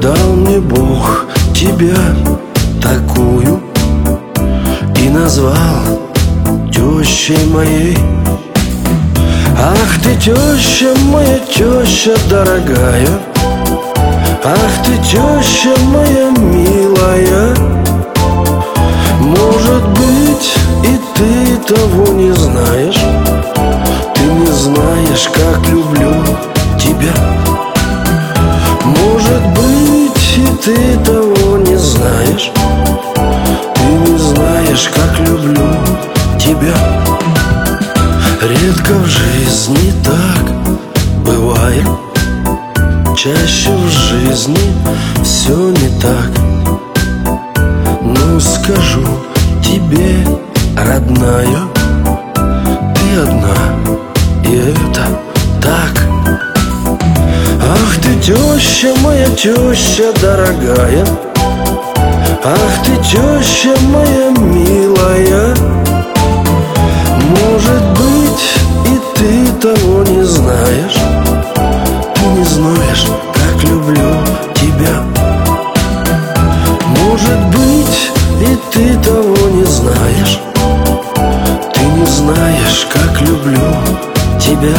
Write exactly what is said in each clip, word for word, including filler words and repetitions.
Дал мне Бог тебя такую и назвал тещей моей. Ах ты, теща моя, теща дорогая, ах ты, теща моя милая. Может быть, и ты того не знаешь, ты не знаешь, как люблю тебя. Может быть, и ты того не знаешь, ты не знаешь, как люблю тебя. Редко в жизни так бывает, чаще в жизни все не так. Ну скажу тебе, родная, ты одна, и это так. Ах ты, теща моя, теща дорогая, ах ты, теща моя милая. Может быть, и ты того не знаешь, ты не знаешь, как люблю тебя. Может быть, и ты того не знаешь, ты не знаешь, как люблю тебя.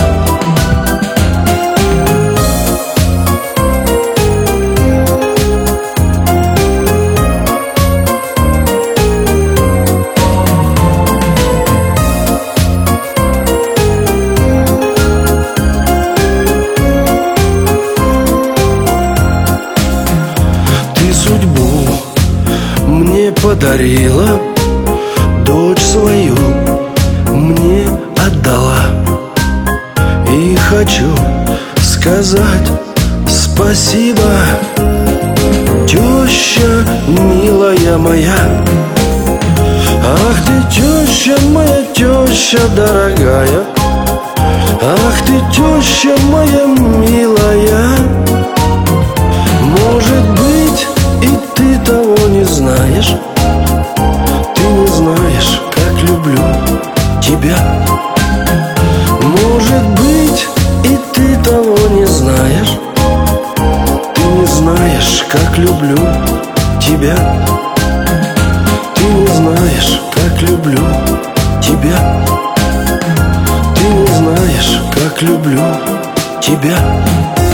Судьбу мне подарила, дочь свою мне отдала. И хочу сказать спасибо, теща милая моя. Ах ты, теща моя, теща дорогая, ах ты, теща моя милая. Может быть, и ты того не знаешь, ты не знаешь, как люблю тебя. Может быть, и ты того не знаешь, ты не знаешь, как люблю тебя. Ты не знаешь, как люблю тебя. Ты не знаешь, как люблю тебя.